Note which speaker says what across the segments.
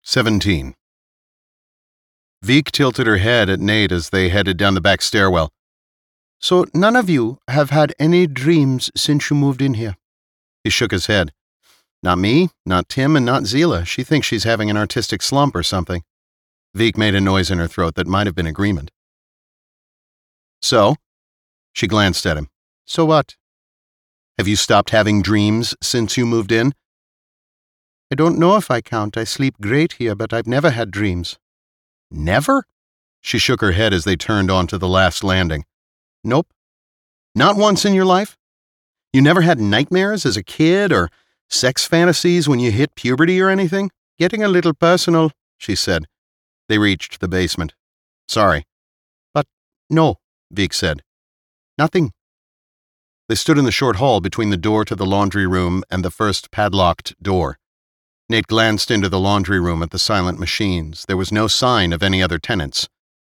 Speaker 1: 17. Veek tilted her head at Nate as they headed down the back stairwell.
Speaker 2: So none of you have had any dreams since you moved in here?
Speaker 1: He shook his head. Not me, not Tim, and not Zila. She thinks she's having an artistic slump or something. Veek made a noise in her throat that might have been agreement. So? She glanced at him.
Speaker 2: So what?
Speaker 1: Have you stopped having dreams since you moved in?
Speaker 2: I don't know if I count. I sleep great here, but I've never had dreams.
Speaker 1: Never? She shook her head as they turned onto the last landing.
Speaker 2: Nope.
Speaker 1: Not once in your life? You never had nightmares as a kid or sex fantasies when you hit puberty or anything?
Speaker 2: Getting a little personal,
Speaker 1: she said. They reached the basement. Sorry.
Speaker 2: But no,
Speaker 1: Veek said.
Speaker 2: Nothing.
Speaker 1: They stood in the short hall between the door to the laundry room and the first padlocked door. Nate glanced into the laundry room at the silent machines. There was no sign of any other tenants.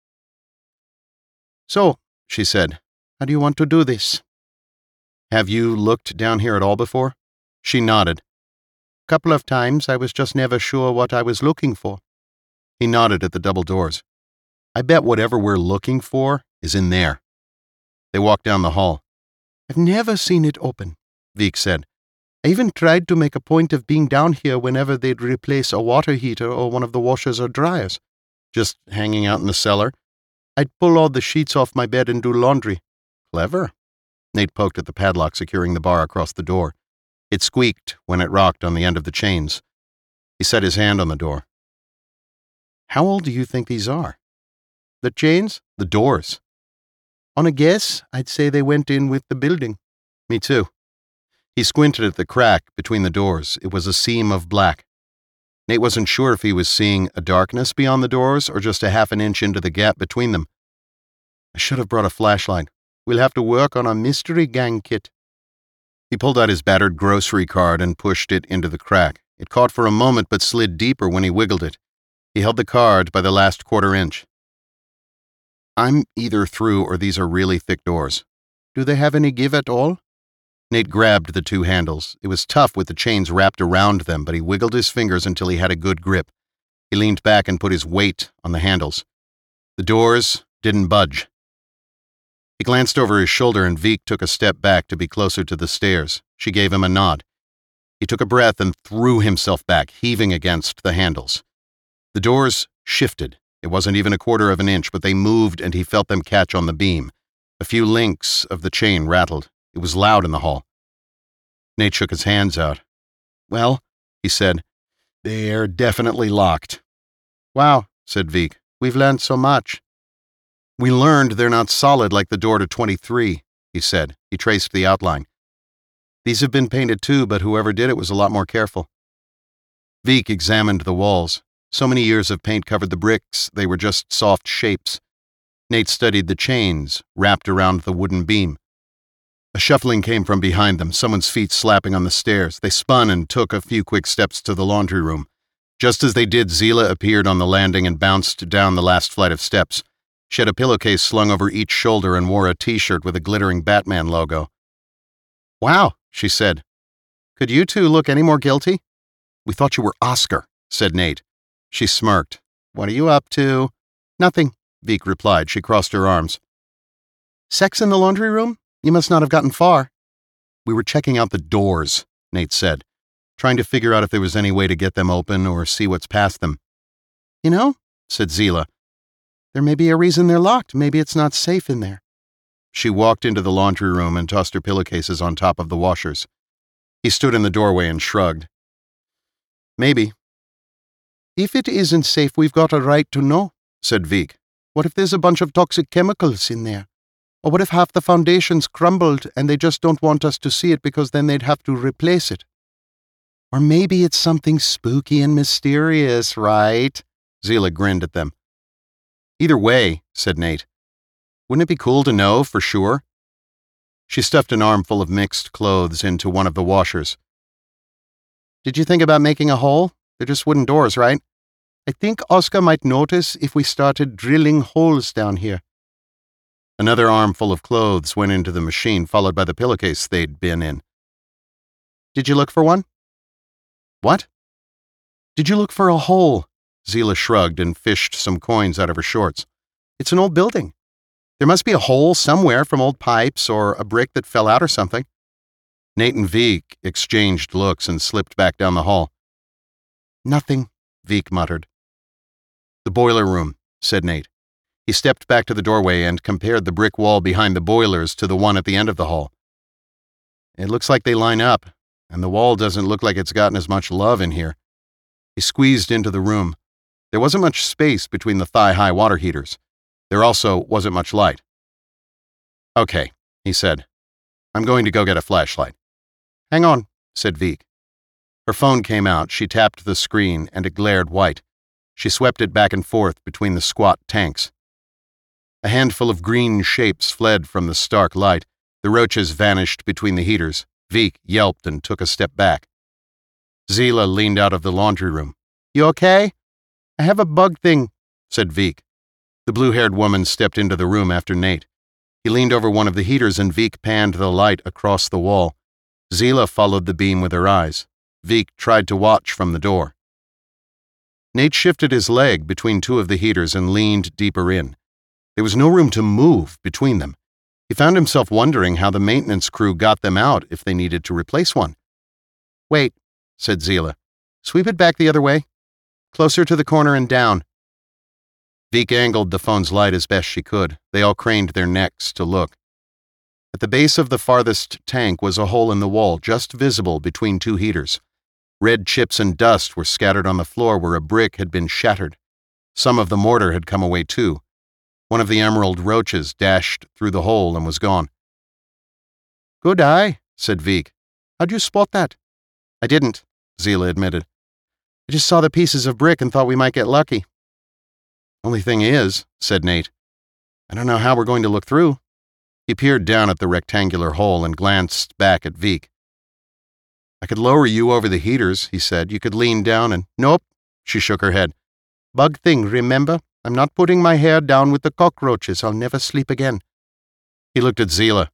Speaker 2: So, she said, how do you want to do this?
Speaker 1: Have you looked down here at all before? She nodded.
Speaker 2: Couple of times. I was just never sure what I was looking for.
Speaker 1: He nodded at the double doors. I bet whatever we're looking for is in there. They walked down the hall.
Speaker 2: I've never seen it open,
Speaker 1: Veek said.
Speaker 2: I even tried to make a point of being down here whenever they'd replace a water heater or one of the washers or dryers.
Speaker 1: Just hanging out in the cellar?
Speaker 2: I'd pull all the sheets off my bed and do laundry.
Speaker 1: Clever. Nate poked at the padlock securing the bar across the door. It squeaked when it rocked on the end of the chains. He set his hand on the door. How old do you think these are?
Speaker 2: The chains?
Speaker 1: The doors.
Speaker 2: On a guess, I'd say they went in with the building.
Speaker 1: Me too. He squinted at the crack between the doors. It was a seam of black. Nate wasn't sure if he was seeing a darkness beyond the doors or just a half an inch into the gap between them. I should have brought a flashlight.
Speaker 2: We'll have to work on a mystery gang kit.
Speaker 1: He pulled out his battered grocery card and pushed it into the crack. It caught for a moment but slid deeper when he wiggled it. He held the card by the last quarter inch. I'm either through or these are really thick doors.
Speaker 2: Do they have any give at all?
Speaker 1: Nate grabbed the two handles. It was tough with the chains wrapped around them, but he wiggled his fingers until he had a good grip. He leaned back and put his weight on the handles. The doors didn't budge. He glanced over his shoulder and Veek took a step back to be closer to the stairs. She gave him a nod. He took a breath and threw himself back, heaving against the handles. The doors shifted. It wasn't even a quarter of an inch, but they moved and he felt them catch on the beam. A few links of the chain rattled. It was loud in the hall. Nate shook his hands out. Well, he said, they're definitely locked.
Speaker 2: Wow, said Veek. We've learned so much.
Speaker 1: We learned they're not solid like the door to 23, he said. He traced the outline. These have been painted too, but whoever did it was a lot more careful. Veek examined the walls. So many years of paint covered the bricks, they were just soft shapes. Nate studied the chains wrapped around the wooden beam. A shuffling came from behind them, someone's feet slapping on the stairs. They spun and took a few quick steps to the laundry room. Just as they did, Zila appeared on the landing and bounced down the last flight of steps. She had a pillowcase slung over each shoulder and wore a t-shirt with a glittering Batman logo. Wow, she said. Could you two look any more guilty? We thought you were Oscar, said Nate. She smirked. What are you up to?
Speaker 2: Nothing,
Speaker 1: Veek replied. She crossed her arms.
Speaker 2: Sex in the laundry room? You must not have gotten far.
Speaker 1: We were checking out the doors, Nate said, trying to figure out if there was any way to get them open or see what's past them.
Speaker 2: You know,
Speaker 1: said Zila,
Speaker 2: there may be a reason they're locked. Maybe it's not safe in there.
Speaker 1: She walked into the laundry room and tossed her pillowcases on top of the washers. He stood in the doorway and shrugged. Maybe.
Speaker 2: If it isn't safe, we've got a right to know, said Veek. What if there's a bunch of toxic chemicals in there? Or what if half the foundation's crumbled and they just don't want us to see it because then they'd have to replace it?
Speaker 1: Or maybe it's something spooky and mysterious, right? Zila grinned at them. Either way, said Nate. Wouldn't it be cool to know for sure? She stuffed an armful of mixed clothes into one of the washers.
Speaker 2: Did you think about making a hole? They're just wooden doors, right? I think Oscar might notice if we started drilling holes down here.
Speaker 1: Another armful of clothes went into the machine, followed by the pillowcase they'd been in.
Speaker 2: Did you look for one?
Speaker 1: What?
Speaker 2: Did you look for a hole?
Speaker 1: Zila shrugged and fished some coins out of her shorts.
Speaker 2: It's an old building. There must be a hole somewhere from old pipes or a brick that fell out or something.
Speaker 1: Nate and Veek exchanged looks and slipped back down the hall.
Speaker 2: Nothing,
Speaker 1: Veek muttered. The boiler room, said Nate. He stepped back to the doorway and compared the brick wall behind the boilers to the one at the end of the hall. It looks like they line up, and the wall doesn't look like it's gotten as much love in here. He squeezed into the room. There wasn't much space between the thigh-high water heaters. There also wasn't much light. Okay, he said. I'm going to go get a flashlight.
Speaker 2: Hang on,
Speaker 1: said Veek. Her phone came out, she tapped the screen, and it glared white. She swept it back and forth between the squat tanks. A handful of green shapes fled from the stark light. The roaches vanished between the heaters. Veek yelped and took a step back. Zila leaned out of the laundry room.
Speaker 2: You okay? I have a bug thing,
Speaker 1: said Veek. The blue-haired woman stepped into the room after Nate. He leaned over one of the heaters and Veek panned the light across the wall. Zila followed the beam with her eyes. Veek tried to watch from the door. Nate shifted his leg between two of the heaters and leaned deeper in. There was no room to move between them. He found himself wondering how the maintenance crew got them out if they needed to replace one.
Speaker 2: Wait, said Zila. Sweep it back the other way. Closer to the corner and down.
Speaker 1: Veek angled the phone's light as best she could. They all craned their necks to look. At the base of the farthest tank was a hole in the wall, just visible between two heaters. Red chips and dust were scattered on the floor where a brick had been shattered. Some of the mortar had come away too. One of the emerald roaches dashed through the hole and was gone.
Speaker 2: Good eye, said Veek. How'd you spot that?
Speaker 1: I didn't, Zila admitted.
Speaker 2: I just saw the pieces of brick and thought we might get lucky.
Speaker 1: Only thing is, said Nate, I don't know how we're going to look through. He peered down at the rectangular hole and glanced back at Veek. I could lower you over the heaters, he said. You could lean down and—
Speaker 2: Nope,
Speaker 1: she shook her head.
Speaker 2: Bug thing, remember? I'm not putting my hair down with the cockroaches. I'll never sleep again.
Speaker 1: He looked at Zila.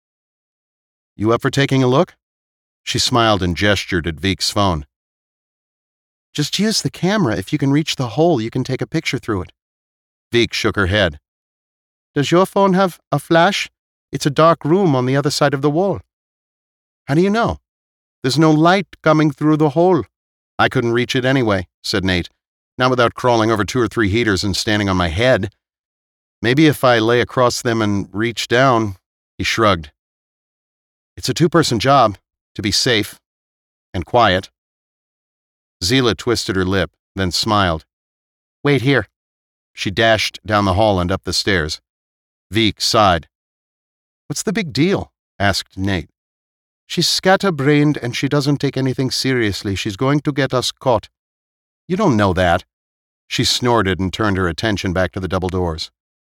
Speaker 1: You up for taking a look? She smiled and gestured at Veek's phone.
Speaker 2: Just use the camera. If you can reach the hole, you can take a picture through it.
Speaker 1: Veek shook her head.
Speaker 2: Does your phone have a flash? It's a dark room on the other side of the wall.
Speaker 1: How do you know?
Speaker 2: There's no light coming through the hole.
Speaker 1: I couldn't reach it anyway, said Nate. Not without crawling over 2 or 3 heaters and standing on my head. Maybe if I lay across them and reach down, he shrugged. It's a 2-person job, to be safe and quiet. Zila twisted her lip, then smiled.
Speaker 2: Wait here.
Speaker 1: She dashed down the hall and up the stairs. Veek sighed. What's the big deal? Asked Nate.
Speaker 2: She's scatterbrained and she doesn't take anything seriously. She's going to get us caught.
Speaker 1: You don't know that. She snorted and turned her attention back to the double doors.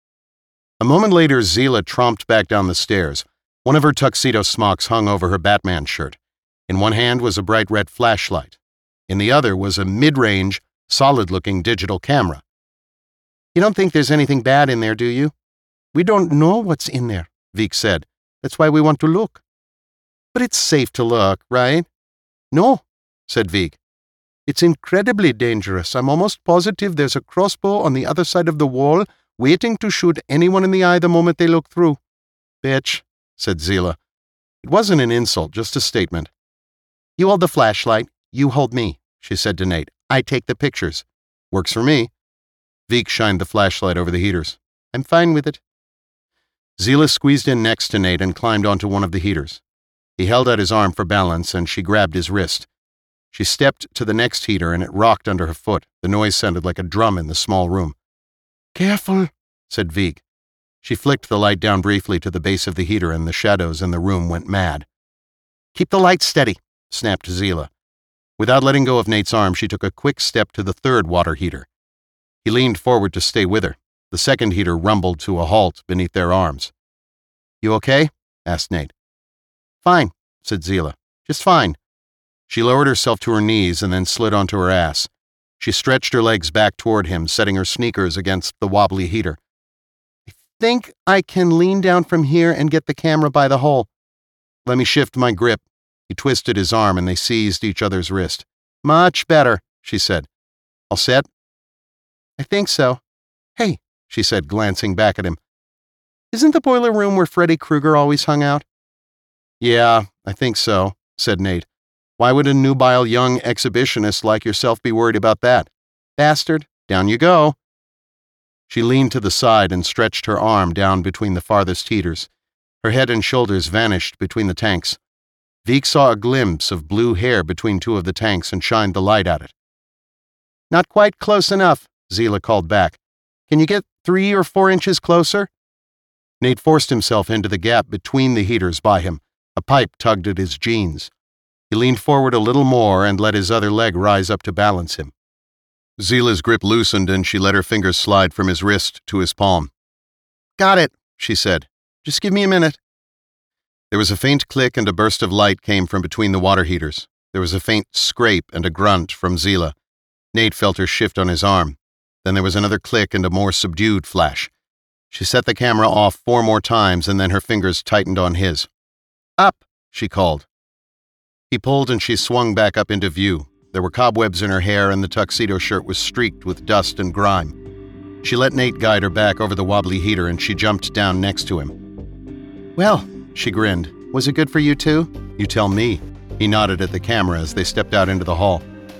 Speaker 1: A moment later, Zila tromped back down the stairs. One of her tuxedo smocks hung over her Batman shirt. In one hand was a bright red flashlight. In the other was a mid-range, solid-looking digital camera.
Speaker 2: You don't think there's anything bad in there, do you? We don't know what's in there, Veek said. That's why we want to look.
Speaker 1: But it's safe to look, right?
Speaker 2: No,
Speaker 1: said Veek.
Speaker 2: It's incredibly dangerous. I'm almost positive there's a crossbow on the other side of the wall waiting to shoot anyone in the eye the moment they look through.
Speaker 1: Bitch, said Zila. It wasn't an insult, just a statement.
Speaker 2: You hold the flashlight. You hold me, she said to Nate. I take the pictures.
Speaker 1: Works for me. Veek shined the flashlight over the heaters.
Speaker 2: I'm fine with it.
Speaker 1: Zila squeezed in next to Nate and climbed onto one of the heaters. He held out his arm for balance, and she grabbed his wrist. She stepped to the next heater, and it rocked under her foot. The noise sounded like a drum in the small room.
Speaker 2: Careful,
Speaker 1: said Veek. She flicked the light down briefly to the base of the heater, and the shadows in the room went mad.
Speaker 2: Keep the light steady,
Speaker 1: snapped Zila. Without letting go of Nate's arm, she took a quick step to the third water heater. He leaned forward to stay with her. The second heater rumbled to a halt beneath their arms.
Speaker 2: You okay?
Speaker 1: asked Nate.
Speaker 2: Fine,
Speaker 1: said Zila.
Speaker 2: Just fine.
Speaker 1: She lowered herself to her knees and then slid onto her ass. She stretched her legs back toward him, setting her sneakers against the wobbly heater.
Speaker 2: I think I can lean down from here and get the camera by the hole.
Speaker 1: Let me shift my grip. He twisted his arm and they seized each other's wrist.
Speaker 2: Much better,
Speaker 1: she said. All set?
Speaker 2: I think so. Hey, she said, glancing back at him. Isn't the boiler room where Freddy Krueger always hung out?
Speaker 1: Yeah, I think so, said Nate. Why would a nubile young exhibitionist like yourself be worried about that? Bastard, down you go. She leaned to the side and stretched her arm down between the farthest heaters. Her head and shoulders vanished between the tanks. Veek saw a glimpse of blue hair between two of the tanks and shined the light at it.
Speaker 2: Not quite close enough, Zila called back. Can you get 3 or 4 inches closer?
Speaker 1: Nate forced himself into the gap between the heaters by him. A pipe tugged at his jeans. He leaned forward a little more and let his other leg rise up to balance him. Zila's grip loosened and she let her fingers slide from his wrist to his palm.
Speaker 2: Got it, she said. Just give me a minute.
Speaker 1: There was a faint click and a burst of light came from between the water heaters. There was a faint scrape and a grunt from Zila. Nate felt her shift on his arm. Then there was another click and a more subdued flash. She set the camera off 4 more times and then her fingers tightened on his.
Speaker 2: Up,
Speaker 1: she called. He pulled and she swung back up into view. There were cobwebs in her hair and the tuxedo shirt was streaked with dust and grime. She let Nate guide her back over the wobbly heater and she jumped down next to him.
Speaker 2: Well, she grinned. Was it good for you too?
Speaker 1: You tell me. He nodded at the camera as they stepped out into the hall.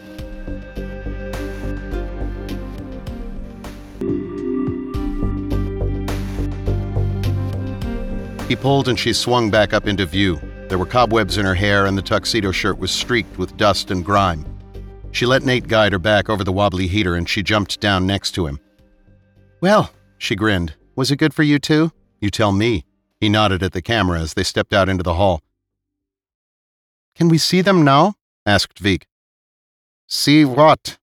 Speaker 1: He pulled and she swung back up into view. There were cobwebs in her hair and the tuxedo shirt was streaked with dust and grime. She let Nate guide her back over the wobbly heater and she jumped down next to him.
Speaker 2: Well, she grinned. Was it good for you too?
Speaker 1: You tell me. He nodded at the camera as they stepped out into the hall.
Speaker 2: Can we see them now? Asked Veek.
Speaker 1: See what?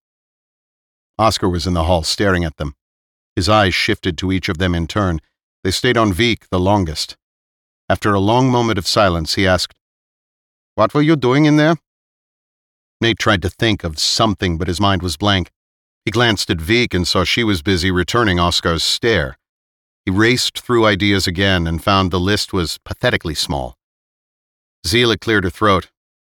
Speaker 1: Oscar was in the hall staring at them. His eyes shifted to each of them in turn. They stayed on Veek the longest. After a long moment of silence, he asked, What were you doing in there? Nate tried to think of something, but his mind was blank. He glanced at Veek and saw she was busy returning Oscar's stare. He raced through ideas again and found the list was pathetically small. Zila cleared her throat.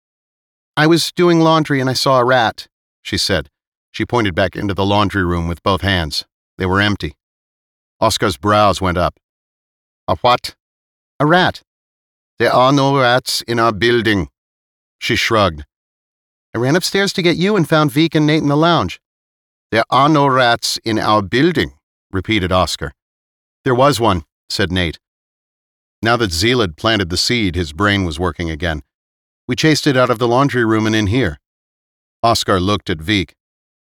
Speaker 2: I was doing laundry and I saw a rat,
Speaker 1: she said. She pointed back into the laundry room with both hands. They were empty. Oscar's brows went up. A what?
Speaker 2: A rat.
Speaker 1: There are no rats in our building. She shrugged.
Speaker 2: I ran upstairs to get you and found Veek and Nate in the lounge.
Speaker 1: There are no rats in our building, repeated Oscar. There was one, said Nate. Now that Zila had planted the seed, his brain was working again. We chased it out of the laundry room and in here. Oscar looked at Veek.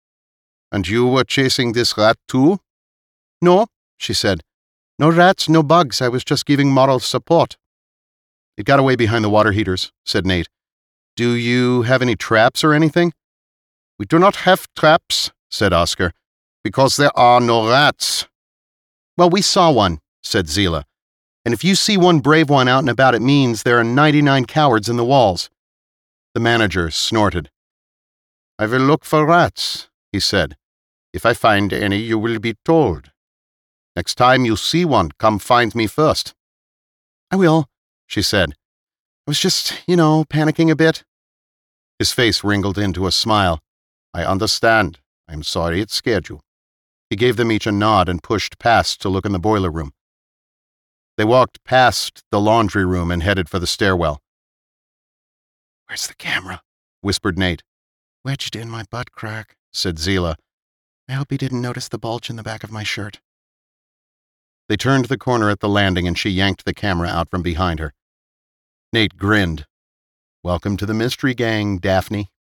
Speaker 1: And you were chasing this rat too?
Speaker 2: No, she said. No rats, no bugs. I was just giving moral support.
Speaker 1: It got away behind the water heaters, said Nate. Do you have any traps or anything?
Speaker 2: We do not have traps, said Oscar, because there are no rats.
Speaker 1: Well, we saw one, said Zila. And if you see one brave one out and about, it means there are 99 cowards in the walls. The manager snorted.
Speaker 2: I will look for rats, he said. If I find any, you will be told. Next time you see one, come find me first.
Speaker 1: I will, she said. I was just, panicking a bit. His face wrinkled into a smile.
Speaker 2: I understand. I'm sorry it scared you.
Speaker 1: He gave them each a nod and pushed past to look in the boiler room. They walked past the laundry room and headed for the stairwell.
Speaker 2: Where's the camera?
Speaker 1: Whispered Nate.
Speaker 2: Wedged in my butt crack, said Zila. I hope he didn't notice the bulge in the back of my shirt.
Speaker 1: They turned the corner at the landing and she yanked the camera out from behind her. Nate grinned. Welcome to the mystery gang, Daphne.